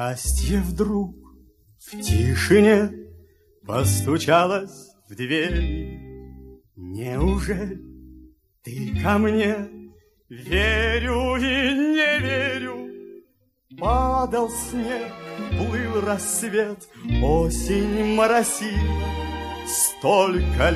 Счастье вдруг в тишине постучалось в дверь. Неужели ты ко мне? Верю и не верю. Падал снег, плыл рассвет, осень моросила. Столько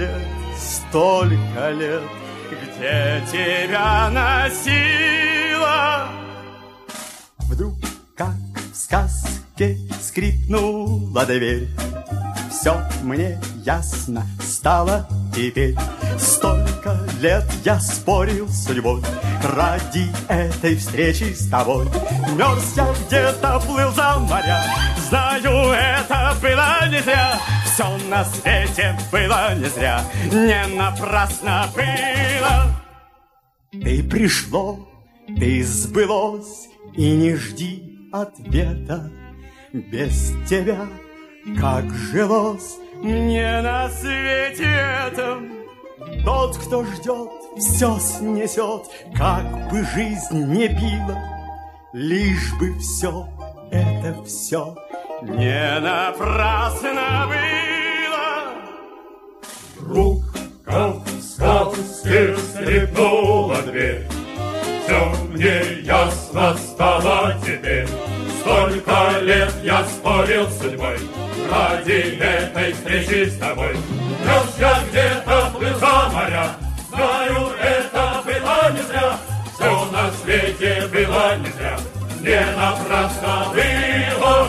лет, где тебя носила? Вдруг, как в сказке, скрипнула дверь. Все мне ясно стало теперь. Столько лет я спорил с судьбой ради этой встречи с тобой. Мерз я где-то, плыл за моря. Знаю, это было не зря. Все на свете было не зря. Не напрасно было. Ты пришло, ты сбылось, и не жди ответа. Без тебя как жилось мне на свете этом. Тот, кто ждет, все снесет, как бы жизнь не била, лишь бы все это все не напрасно было. Вдруг, как в сказке, скрипнула дверь. Все мне ясно стало теперь. Столько лет я спорил с судьбой ради этой встречи с тобой. Мерз я где-то, плыл за моря. Знаю, это было не зря. Все на свете было не зря. Не напрасно было.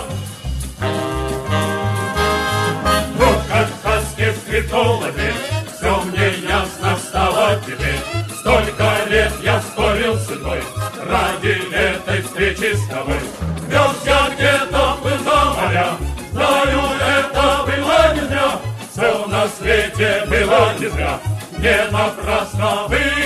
Вот как в сказке скрипнула дверь. Все мне ясно стало теперь. Столько лет я спорил с судьбой ради этой встречи с тобой. Мерз я где-то, плыл за моря. Знаю, это было не зря. Все на свете было не зря. Не напрасно было.